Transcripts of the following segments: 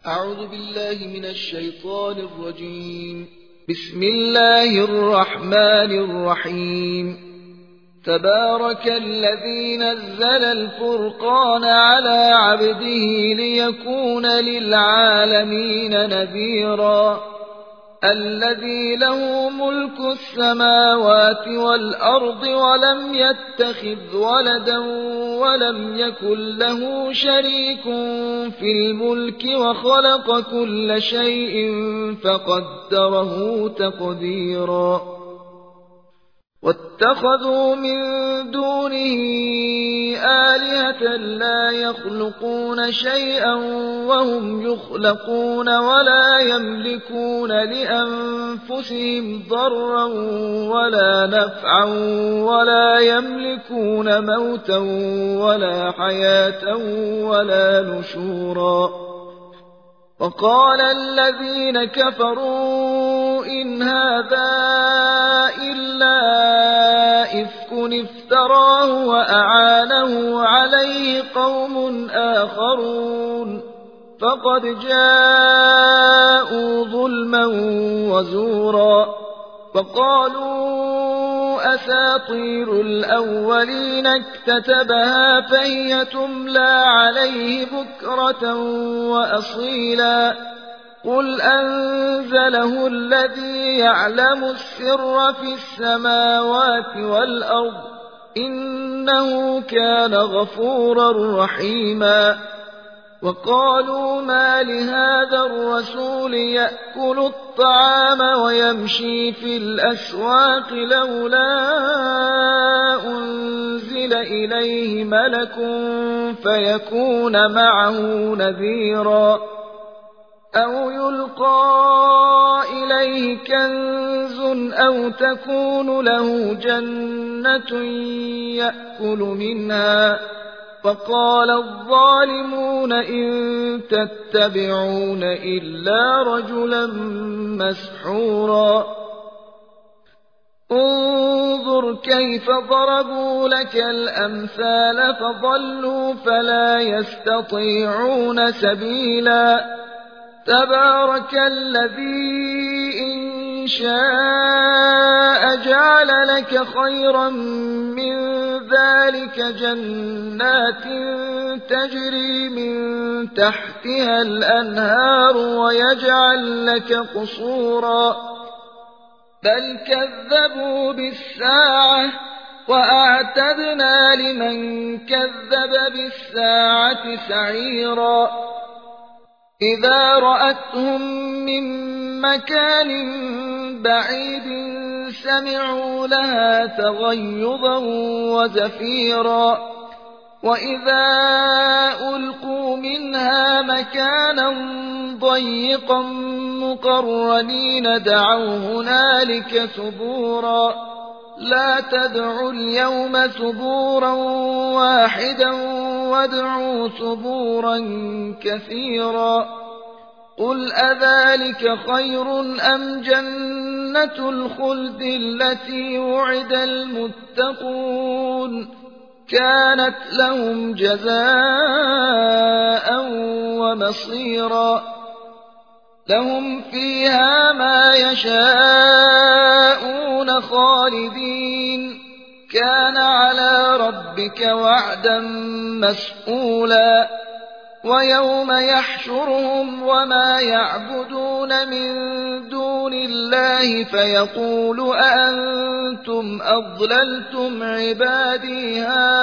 أعوذ بالله من الشيطان الرجيم. بسم الله الرحمن الرحيم. تبارك الذي نزل الفرقان على عبده ليكون للعالمين نذيرا الذي له ملك السماوات والأرض ولم يتخذ ولدا ولم يكن له شريك في الملك وخلق كل شيء فقدره تقديرا واتخذوا من دونه آلهة لا يخلقون شيئا وهم يخلقون ولا يملكون لأنفسهم ضرا ولا نفعا ولا يملكون موتا ولا حياة ولا نشورا. وقال الذين كفروا إن هذا إلا إفك افتراه وأعانه عليه قوم آخرون فقد جاءوا ظلما وزورا. فقالوا أساطير الأولين اكتتبها فهي تملى عليه بكرة وأصيلا. قل أنزله الذي يعلم السر في السماوات والأرض إنه كان غفورا رحيما. وقالوا ما لهذا الرسول يأكل الطعام ويمشي في الأسواق لولا أنزل إليه ملك فيكون معه نذيرا أو يلقى إليه كنز أو تكون له جنة يأكل منها. فقال الظالمون إن تتبعون إلا رجلا مسحورا. انظر كيف ضربوا لك الأمثال فضلوا فلا يستطيعون سبيلا. تبارك الذي إن شاء جعل لك خيرا من ذلك جنات تجري من تحتها الأنهار ويجعل لك قصورا بل كذبوا بالساعة وأعتدنا لمن كذب بالساعة سعيرا. إذا رأتهم من مكان بعيد سمعوا لها تغيظا وزفيرا وإذا ألقوا منها مكانا ضيقا مقرنين دعوا هنالك ثبورا. لا تدعوا اليوم ثبورا واحدا وادعوا ثبورا كثيرا. قل أذلك خير أم جنة الخلد التي وعد المتقون كانت لهم جزاء ومصيرا. لهم فيها ما يشاءون خالدين كان على ربك وعدا مسئولا. ويوم يحشرهم وما يعبدون من دون الله فيقول أأنتم أضللتم عبادي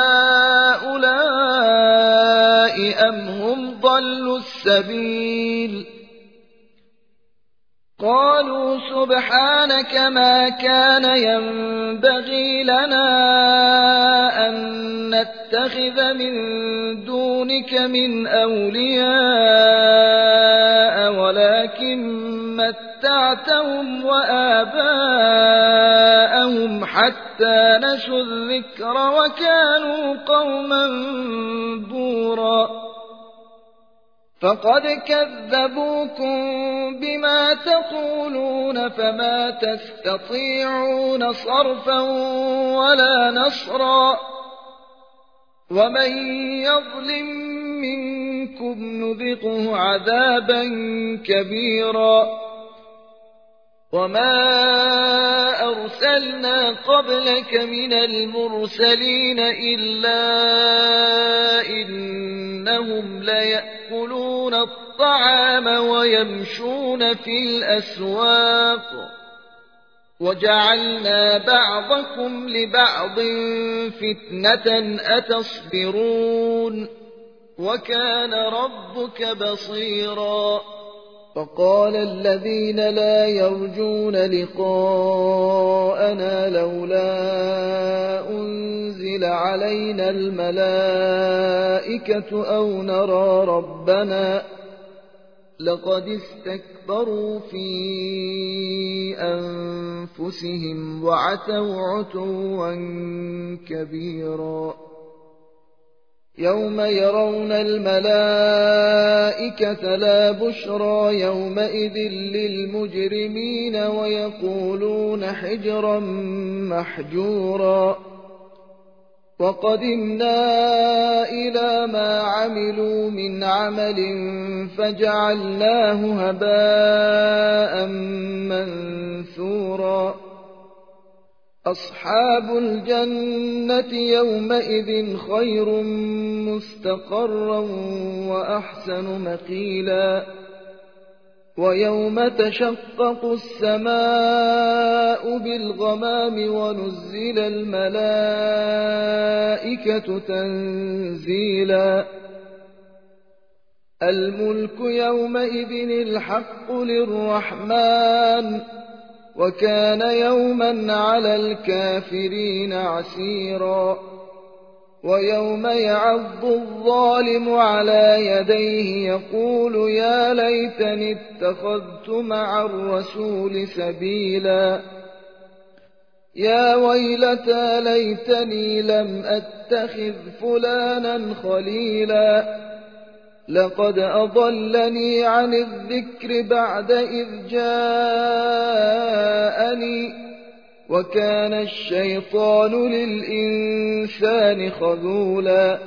هؤلاء أم هم ضلوا السبيل. قالوا سبحانك ما كان ينبغي لنا أن نتخذ من دونك من أولياء ولكن متعتهم وآباءهم حتى نسوا الذكر وكانوا قوما بورا. فقد كذبوكم بما تقولون فما تستطيعون صرفا ولا نصرا. ومن يظلم منكم منكم نذقه عذابا كبيرا وما أرسلنا قبلك من المرسلين إلا إنهم ليأكلون الطعام ويمشون في الأسواق وجعلنا بعضكم لبعض فتنة أتصبرون وكان ربك بصيرا فقال الذين لا يرجون لقاءنا لولا أنزل علينا الملائكة أو نرى ربنا لقد استكبروا في أنفسهم وعتوا عتوا كبيرا يوم يرون الملائكة لا بشرى يومئذ للمجرمين ويقولون حجرا محجورا وقدمنا إلى ما عملوا من عمل فجعلناه هباء منثورا أصحاب الجنة يومئذ خير مستقرا وأحسن مقيلا ويوم تشقق السماء بالغمام ونزل الملائكة تنزيلا الملك يومئذ الحق للرحمن وكان يوما على الكافرين عسيرا ويوم يعض الظالم على يديه يقول يا ليتني اتخذت مع الرسول سبيلا يا ويلتى ليتني لم أتخذ فلانا خليلا لقد أضلني عن الذكر بعد إذ جاءني وكان الشيطان للإنسان خذولا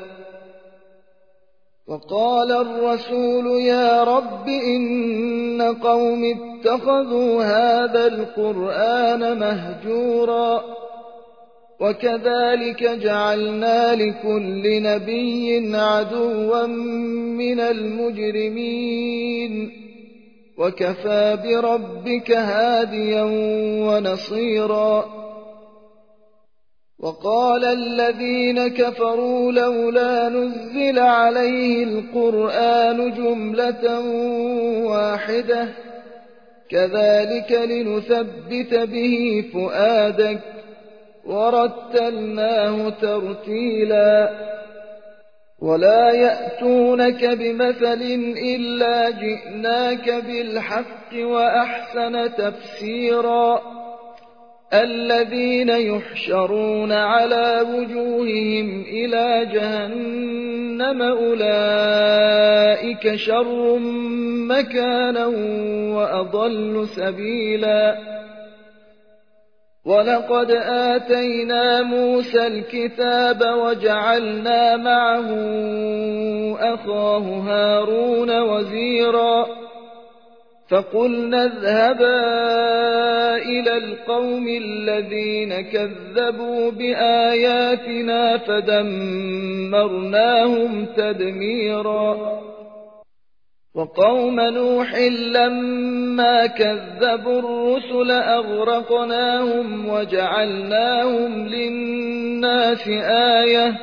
وقال الرسول يا رب إن قوم اتخذوا هذا القرآن مهجورا وكذلك جعلنا لكل نبي عدوا من المجرمين وكفى بربك هاديا ونصيرا وقال الذين كفروا لولا نزل عليه القرآن جملة واحدة كذلك لنثبت به فؤادك ورتلناه ترتيلا ولا يأتونك بمثل إلا جئناك بالحق وأحسن تفسيرا الذين يحشرون على وجوههم إلى جهنم أولئك شر مكانا وأضل سبيلا ولقد آتينا موسى الكتاب وجعلنا معه أخاه هارون وزيرا فقلنا اذهبا إلى القوم الذين كذبوا بآياتنا فدمرناهم تدميرا وقوم نوح لما كذبوا الرسل أغرقناهم وجعلناهم للناس آية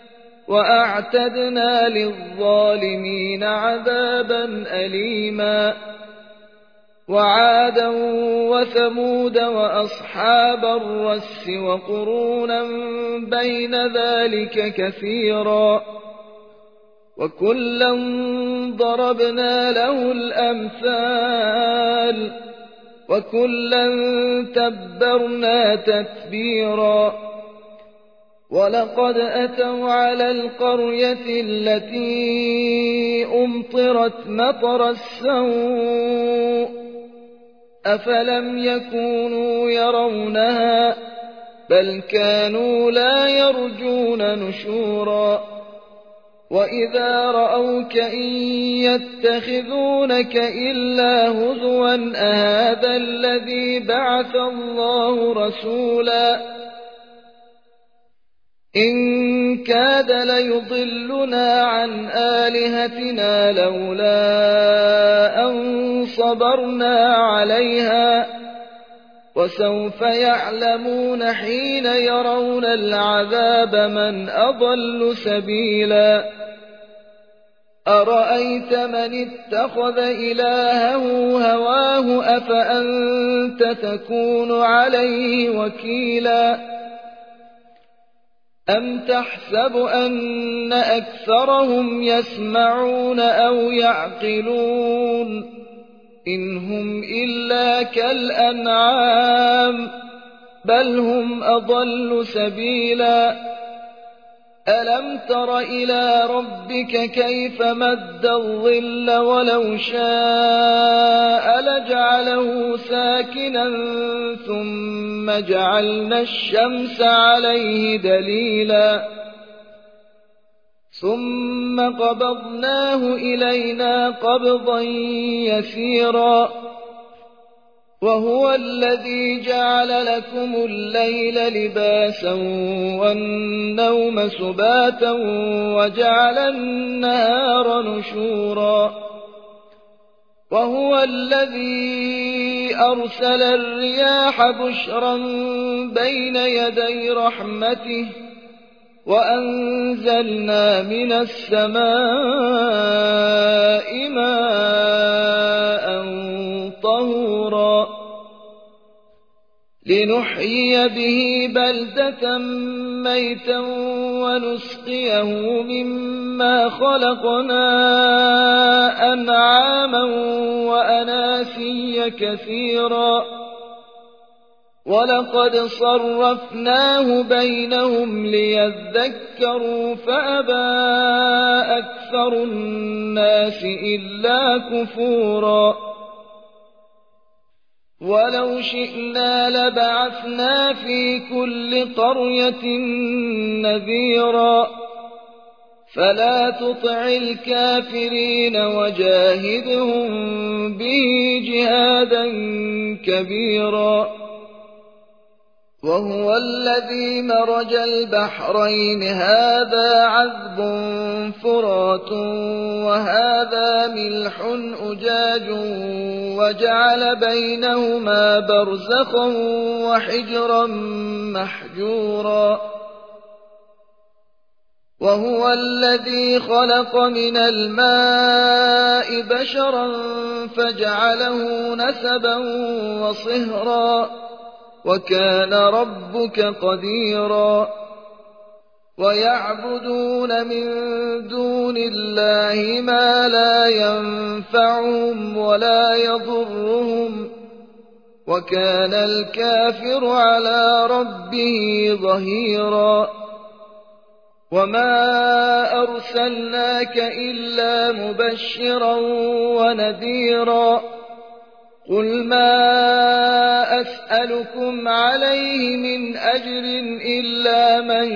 وأعتدنا للظالمين عذابا أليما وعادا وثمود وأصحاب الرس وقرونا بين ذلك كثيرا وكلا ضربنا له الأمثال وكلا تبرنا تتبيرا ولقد أتوا على القرية التي أمطرت مطر السوء أفلم يكونوا يرونها بل كانوا لا يرجون نشورا وإذا رأوك إن يتخذونك إلا هزوا أهذا الذي بعث الله رسولا إن كاد ليضلنا عن آلهتنا لولا أن صبرنا عليها وسوف يعلمون حين يرون العذاب من أضل سبيلا أرأيت من اتخذ إلهه هواه أفأنت تكون عليه وكيلا أم تحسب أن أكثرهم يسمعون أو يعقلون إن هم إلا كالأنعام بل هم أضل سبيلا ألم تر إلى ربك كيف مد الظل ولو شاء لجعله ساكنا ثم جعلنا الشمس عليه دليلا ثم قبضناه إلينا قبضا يسيرا وهو الذي جعل لكم الليل لباسا والنوم سباتا وجعل النهار نشورا وهو الذي أرسل الرياح بشرا بين يدي رحمته وأنزلنا من السماء ماء طهورا لنحيي به بلدة ميتا ونسقيه مما خلقنا أنعاما وأناسيا كثيرا ولقد صرفناه بينهم ليذكروا فأبى أكثر الناس إلا كفورا ولو شئنا لبعثنا في كل قرية نذيرا فلا تطع الكافرين وجاهدهم به جهادا كبيرا وهو الذي مرج البحرين هذا عذب فرات وهذا ملح أجاج وجعل بينهما برزخا وحجرا محجورا وهو الذي خلق من الماء بشرا فجعله نسبا وصهرا وكان ربك قديرا ويعبدون من دون الله ما لا ينفعهم ولا يضرهم وكان الكافر على ربه ظهيرا وما أرسلناك إلا مبشرا ونذيرا قل ما أسألكم عليه من أجر إلا من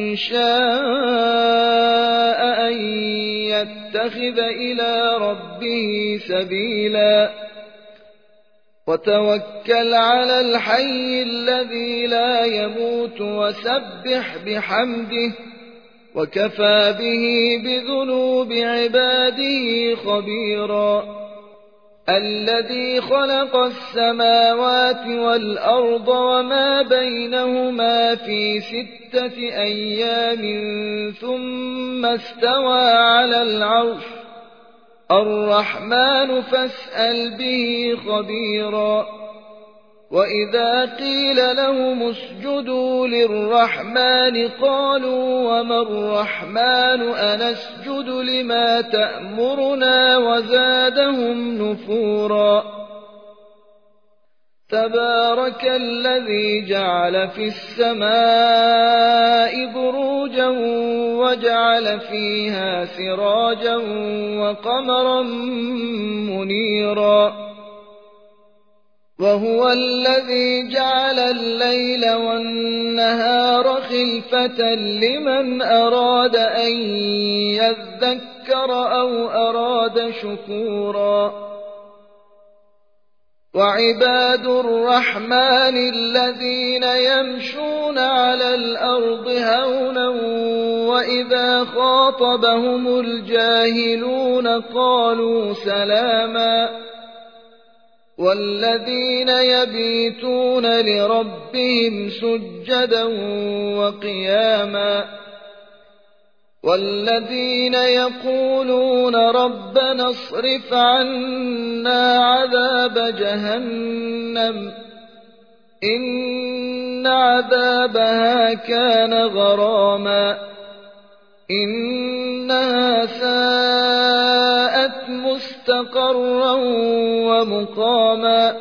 شاء أن يتخذ إلى ربه سبيلا وتوكل على الحي الذي لا يموت وسبح بحمده وكفى به بذنوب عباده خبيرا الذي خلق السماوات والأرض وما بينهما في 6 أيام ثم استوى على العرش الرحمن فاسأل به خبيرا وإذا قيل لهم اسجدوا للرحمن قالوا وما الرحمن أنسجد لما تأمرنا وزادهم نفورا تبارك الذي جعل في السماء بروجا وجعل فيها سراجا وقمرا منيرا وهو الذي جعل الليل والنهار خلفة لمن أراد أن يذكر أو أراد شكورا وعباد الرحمن الذين يمشون على الأرض هونا وإذا خاطبهم الجاهلون قالوا سلاما والذين يبيتون لربهم سجدا وقياما والذين يقولون ربنا اصرف عنا عذاب جهنم إن عذابها كان غراما إنها ساءت مستقرا ومقاما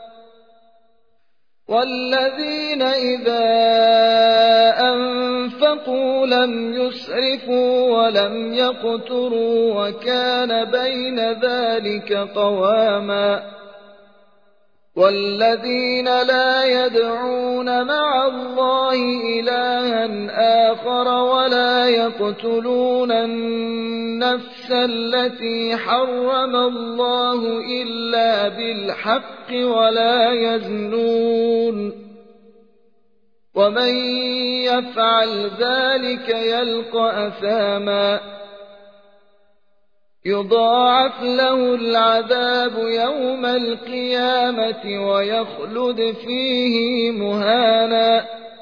والذين إذا أنفقوا لم يسرفوا ولم يقتروا وكان بين ذلك قواما والذين لا يدعون مع الله إلها آخر ولا يقتلون النفس التي حرم الله إلا بالحق ولا يزنون ومن يفعل ذلك يلقى أثاما يضاعف له العذاب يوم القيامة ويخلد فيه مهانا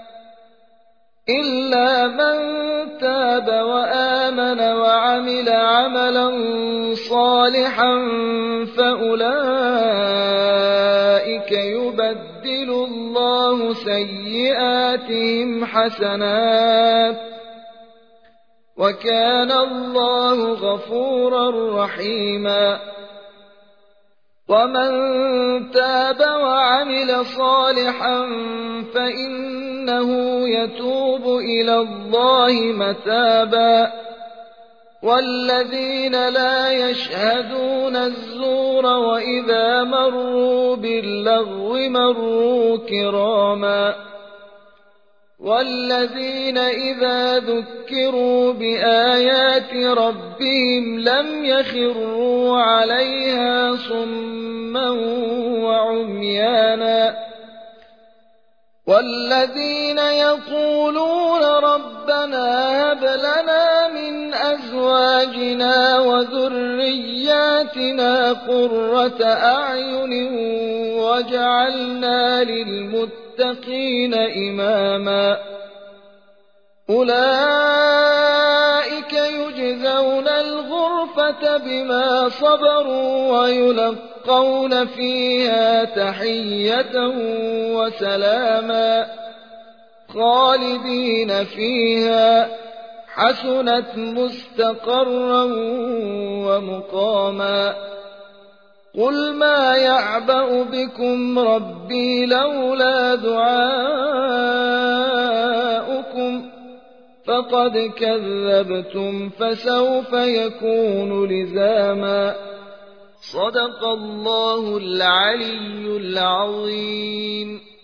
إلا من تاب وآمن وعمل عملا صالحا فأولئك يبدل الله سيئاتهم حسنات وكان الله غفورا رحيما ومن تاب وعمل صالحا فإنه يتوب إلى الله متابا والذين لا يشهدون الزور وإذا مروا باللغو مروا كراما والذين إذا ذكروا بآيات ربهم لم يخروا عليها صما وعميانا والذين يقولون ربنا هب لنا من أزواجنا وذرياتنا قرة أعين واجعلنا للمتقين إماما أولئك يجزون الغرفة بما صبروا ويلقون فيها تحية وسلاما خالدين فيها حسنت مستقرا ومقاما قل ما يعبأ بكم ربي لولا دعاؤكم فقد كذبتم فسوف يكون لزاما صدق الله العلي العظيم.